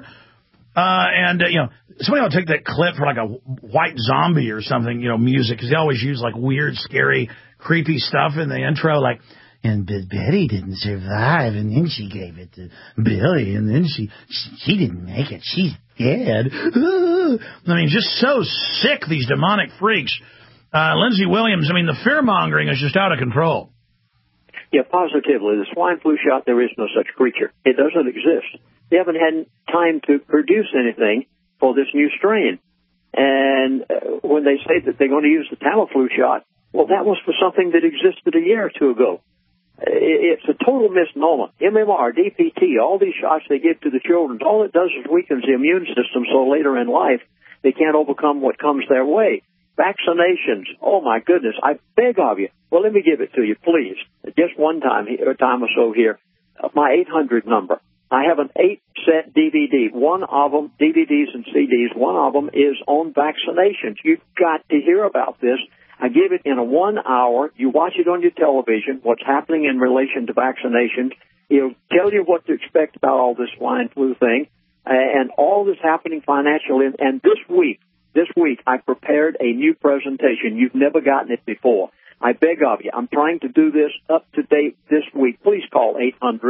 You know, somebody will take that clip for like a white zombie or something, you know, music, because they always use like weird, scary, creepy stuff in the intro, like, and Betty didn't survive, and then she gave it to Billy, and then she didn't make it. She's dead. I mean, just so sick, these demonic freaks. Lindsey Williams, I mean, the fear-mongering is just out of control. Yeah, positively. The swine flu shot, there is no such creature. It doesn't exist. They haven't had time to produce anything for this new strain. And when they say that they're going to use the Tamiflu shot, well, that was for something that existed a year or two ago. It's a total misnomer. MMR, DPT, all these shots they give to the children, all it does is weakens the immune system so later in life they can't overcome what comes their way. Vaccinations, oh my goodness, I beg of you. Well, let me give it to you, please. Just one time or so here, my 800 number. I have an 8-set DVD. One of them, DVDs and CDs, one of them is on vaccinations. You've got to hear about this. I give it in a 1 hour. You watch it on your television, what's happening in relation to vaccinations. It'll tell you what to expect about all this swine flu thing and all this happening financially. And this week, I prepared a new presentation. You've never gotten it before. I beg of you. I'm trying to do this up to date this week. Please call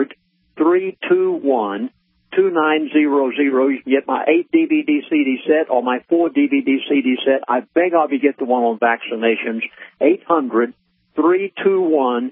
800-321-2900. You can get my 8-DVD CD set or my 4-DVD CD set. I beg of you, get the one on vaccinations. 800-321-2900.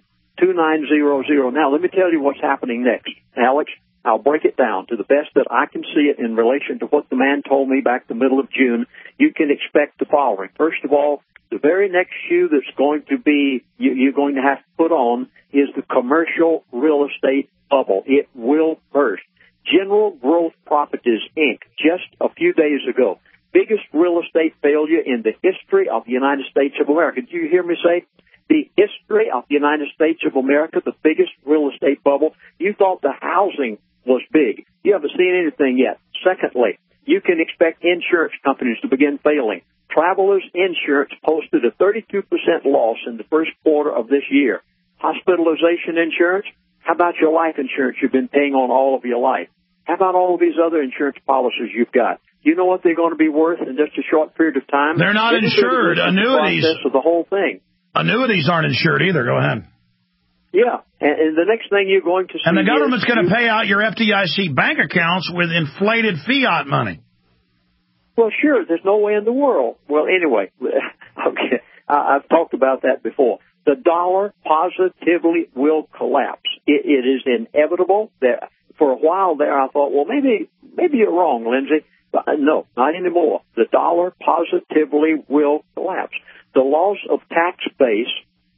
Now, let me tell you what's happening next. Alex, I'll break it down to the best that I can see it in relation to what the man told me back the middle of June. You can expect the following. First of all, the very next shoe that's going to be, you're going to have to put on is the commercial real estate bubble. It will burst. General Growth Properties, Inc., just a few days ago, biggest real estate failure in the history of the United States of America. Did you hear me say? The history of the United States of America, the biggest real estate bubble. You thought the housing was big. You haven't seen anything yet. Secondly, you can expect insurance companies to begin failing. Travelers Insurance posted a 32% loss in the first quarter of this year. Hospitalization insurance, how about your life insurance you've been paying on all of your life? How about all of these other insurance policies you've got? You know what they're going to be worth in just a short period of time? They're not insured. Annuities. The process of the whole thing. Annuities aren't insured either. Go ahead. Yeah, and the next thing you're going to see... And the government's going to pay out your FDIC bank accounts with inflated fiat money. Well, sure, there's no way in the world. Well, anyway, okay, I've talked about that before. The dollar positively will collapse. It is inevitable. For a while there, I thought, well, maybe you're wrong, Lindsay. But no, not anymore. The dollar positively will collapse. The loss of tax base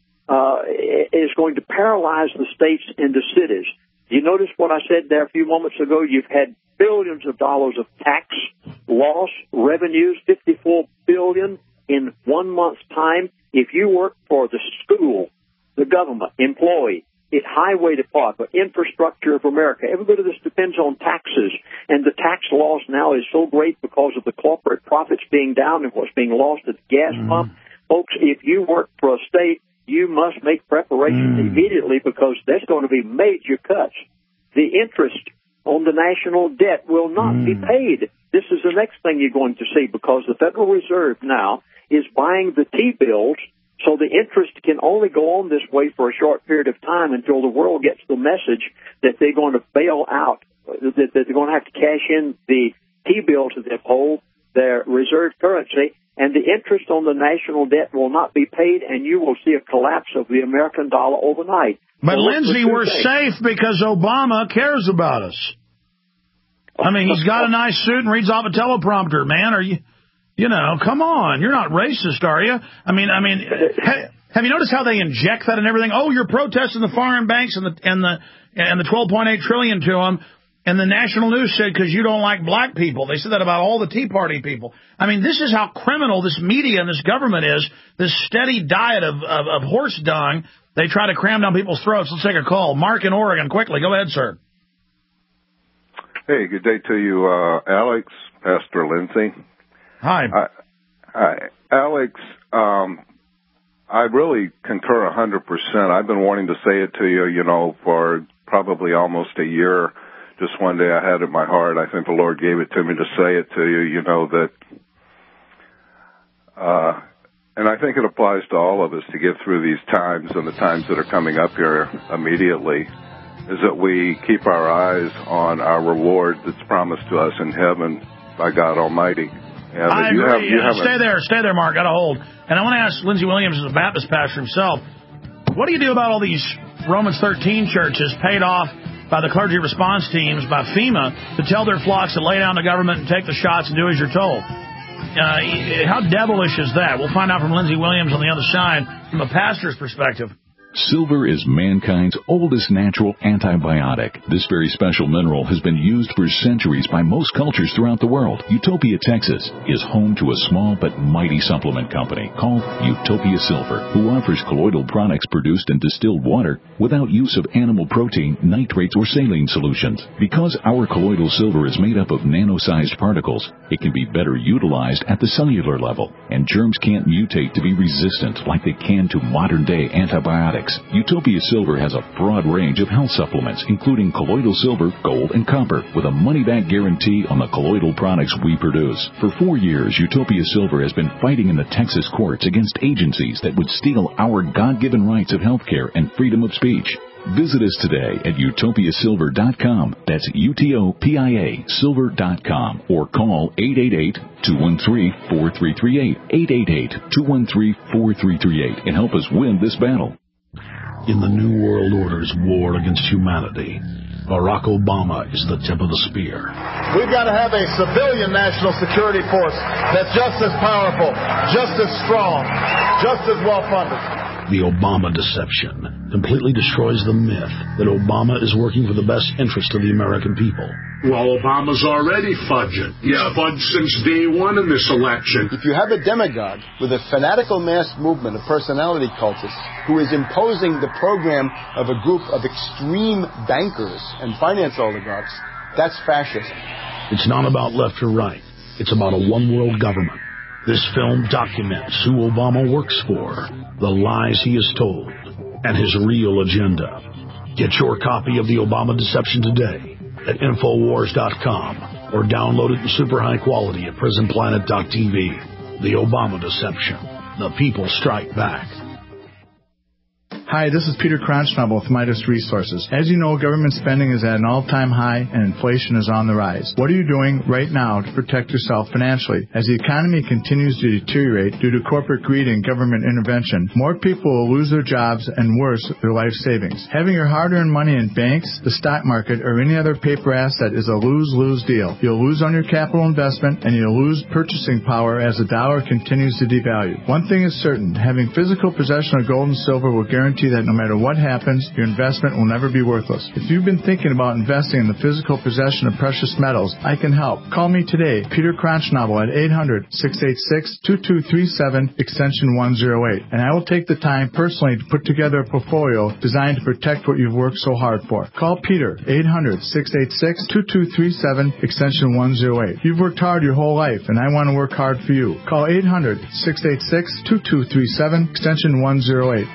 is going to paralyze the states and the cities. You notice what I said there a few moments ago? You've had billions of dollars of tax loss, revenues, $54 billion in 1 month's time. If you work for the school, the government, employee, the highway department, infrastructure of America, every bit of this depends on taxes. And the tax loss now is so great because of the corporate profits being down and what's being lost at the gas pump. Folks, if you work for a state, you must make preparations immediately because there's going to be major cuts. The interest on the national debt will not be paid. This is the next thing you're going to see because the Federal Reserve now is buying the T-bills, so the interest can only go on this way for a short period of time until the world gets the message that they're going to bail out, that they're going to have to cash in the T-bills that they hold, their reserve currency, and the interest on the national debt will not be paid, and you will see a collapse of the American dollar overnight. But, Lindsay, we're safe because Obama cares about us. I mean, he's got a nice suit and reads off a teleprompter, man. Are you know, come on. You're not racist, are you? I mean, Have you noticed how they inject that and everything? Oh, you're protesting the foreign banks and the 12.8 trillion to them. And the national news said because you don't like black people. They said that about all the Tea Party people. I mean, this is how criminal this media and this government is. This steady diet of horse dung they try to cram down people's throats. Let's take a call. Mark in Oregon, quickly. Go ahead, sir. Hey, good day to you, Alex, Pastor Lindsay. Hi. Hi. Alex, I really concur 100%. I've been wanting to say it to you, for probably almost a year. Just one day I had it in my heart. I think the Lord gave it to me to say it to you, that, and I think it applies to all of us to get through these times and the times that are coming up here immediately, is that we keep our eyes on our reward that's promised to us in heaven by God Almighty. And I agree. Stay there, Mark. Got a hold. And I want to ask Lindsey Williams, as a Baptist pastor himself, what do you do about all these Romans 13 churches paid off by the clergy response teams, by FEMA, to tell their flocks to lay down the government and take the shots and do as you're told? How devilish is that? We'll find out from Lindsey Williams on the other side from a pastor's perspective. Silver is mankind's oldest natural antibiotic. This very special mineral has been used for centuries by most cultures throughout the world. Utopia, Texas is home to a small but mighty supplement company called Utopia Silver, who offers colloidal products produced in distilled water without use of animal protein, nitrates, or saline solutions. Because our colloidal silver is made up of nano-sized particles, it can be better utilized at the cellular level, and germs can't mutate to be resistant like they can to modern-day antibiotics. Utopia Silver has a broad range of health supplements, including colloidal silver, gold, and copper, with a money-back guarantee on the colloidal products we produce. For 4 years, Utopia Silver has been fighting in the Texas courts against agencies that would steal our God-given rights of health care and freedom of speech. Visit us today at utopiasilver.com. That's UTOPIA silver.com, or call 888-213-4338, 888-213-4338, and help us win this battle. In the New World Order's war against humanity, Barack Obama is the tip of the spear. We've got to have a civilian national security force that's just as powerful, just as strong, just as well-funded. The Obama deception completely destroys the myth that Obama is working for the best interest of the American people. Well, Obama's already fudging. He's fudged since day one in this election. If you have a demagogue with a fanatical mass movement of personality cultists who is imposing the program of a group of extreme bankers and finance oligarchs, that's fascism. It's not about left or right. It's about a one-world government. This film documents who Obama works for, the lies he has told, and his real agenda. Get your copy of The Obama Deception today at Infowars.com or download it in super high quality at PrisonPlanet.tv. The Obama Deception. The people strike back. Hi, this is Peter Kronschnabel with Midas Resources. As you know, government spending is at an all-time high and inflation is on the rise. What are you doing right now to protect yourself financially? As the economy continues to deteriorate due to corporate greed and government intervention, more people will lose their jobs and worse, their life savings. Having your hard-earned money in banks, the stock market, or any other paper asset is a lose-lose deal. You'll lose on your capital investment and you'll lose purchasing power as the dollar continues to devalue. One thing is certain, having physical possession of gold and silver will guarantee that no matter what happens, your investment will never be worthless. If you've been thinking about investing in the physical possession of precious metals, I can help. Call me today, Peter Kronschnabel, at 800-686-2237, extension 108, and I will take the time personally to put together a portfolio designed to protect what you've worked so hard for. Call Peter, 800-686-2237, extension 108. You've worked hard your whole life, and I want to work hard for you. Call 800-686-2237, extension 108.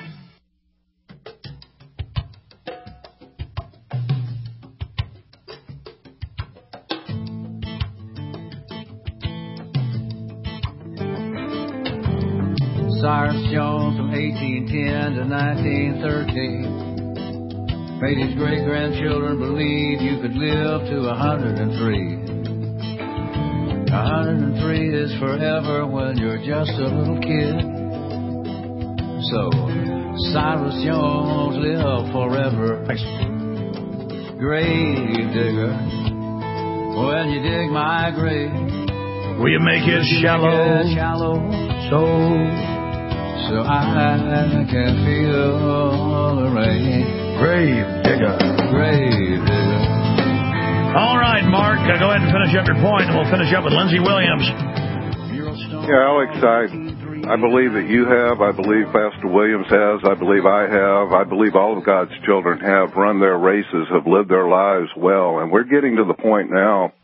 Cyrus Jones from 1810 to 1913 made his great-grandchildren believe you could live to 103. 103 is forever when you're just a little kid. So, Cyrus Jones live forever. Grave digger, when you dig my grave, will you make it shallow? So so I can feel the rain. Grave digger. Grave digger. All right, Mark, go ahead and finish up your point, and we'll finish up with Lindsey Williams. Yeah, Alex, I believe that you have. I believe Pastor Williams has. I believe I have. I believe all of God's children have run their races, have lived their lives well. And we're getting to the point now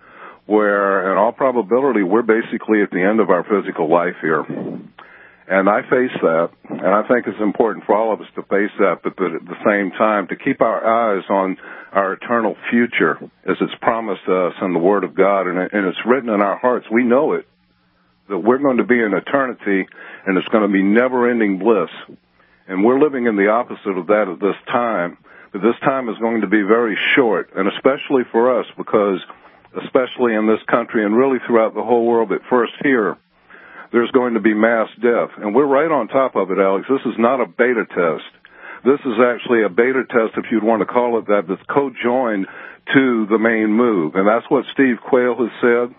where, in all probability, we're basically at the end of our physical life here. And I face that, and I think it's important for all of us to face that, but at the same time, to keep our eyes on our eternal future as it's promised us in the Word of God, and it's written in our hearts. We know it, that we're going to be in eternity, and it's going to be never-ending bliss. And we're living in the opposite of that at this time, but this time is going to be very short, and especially for us, because especially in this country and really throughout the whole world, but first here, there's going to be mass death. And we're right on top of it, Alex. This is not a beta test. This is actually a beta test, if you'd want to call it that, that's co-joined to the main move. And that's what Steve Quayle has said.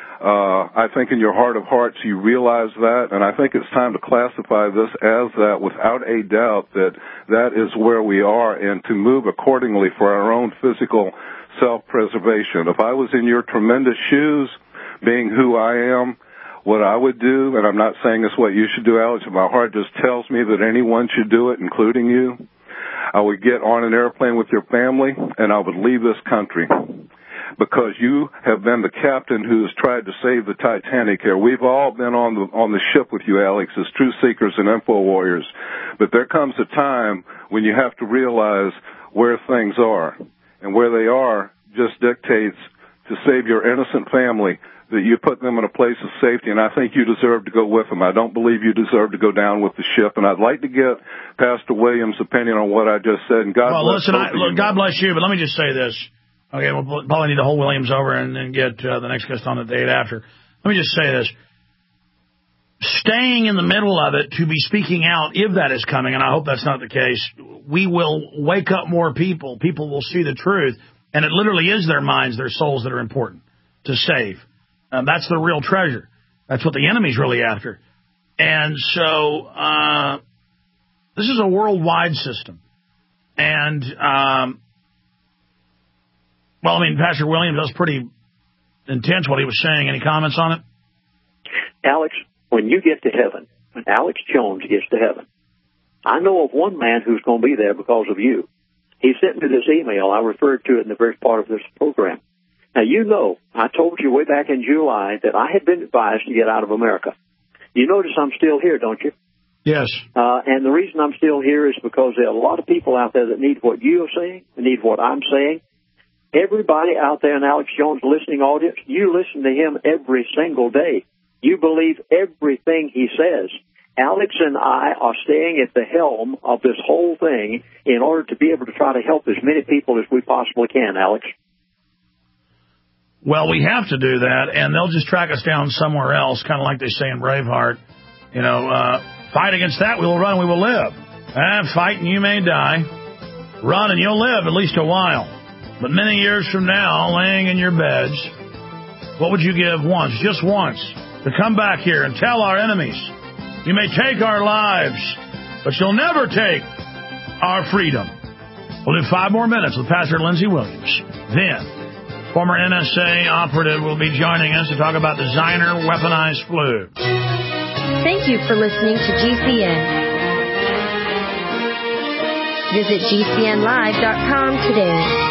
I think in your heart of hearts you realize that, and I think it's time to classify this as that without a doubt, that that is where we are, and to move accordingly for our own physical self-preservation. If I was in your tremendous shoes, being who I am, what I would do, and I'm not saying it's what you should do, Alex, but my heart just tells me that anyone should do it, including you, I would get on an airplane with your family, and I would leave this country. Because you have been the captain who has tried to save the Titanic here. We've all been on the ship with you, Alex, as truth seekers and info warriors. But there comes a time when you have to realize where things are. And where they are just dictates to save your innocent family that you put them in a place of safety, and I think you deserve to go with them. I don't believe you deserve to go down with the ship, and I'd like to get Pastor Williams' opinion on what I just said. And God bless you. God bless you, but let me just say this. Okay, we'll probably need to hold Williams over and then get the next guest on the date after. Let me just say this. Staying in the middle of it to be speaking out, if that is coming, and I hope that's not the case, we will wake up more people. People will see the truth, and it literally is their minds, their souls that are important to save. That's the real treasure. That's what the enemy's really after. And so this is a worldwide system. And, well, I mean, Pastor Williams, that was pretty intense what he was saying. Any comments on it? Alex, when you get to heaven, when Alex Jones gets to heaven, I know of one man who's going to be there because of you. He sent me this email. I referred to it in the first part of this program. Now, you know, I told you way back in July that I had been advised to get out of America. You notice I'm still here, don't you? Yes. And the reason I'm still here is because there are a lot of people out there that need what you are saying, that need what I'm saying. Everybody out there in Alex Jones' listening audience, you listen to him every single day. You believe everything he says. Alex and I are staying at the helm of this whole thing in order to be able to try to help as many people as we possibly can, Alex. Well, we have to do that, and they'll just track us down somewhere else, kind of like they say in Braveheart. You know, fight against that, we will run, we will live. Fight and you may die. Run and you'll live at least a while. But many years from now, laying in your beds, what would you give once, just once, to come back here and tell our enemies, you may take our lives, but you'll never take our freedom. We'll do 5 more minutes with Pastor Lindsey Williams. Then, former NSA operative will be joining us to talk about designer weaponized flu. Thank you for listening to GCN. Visit GCNlive.com today.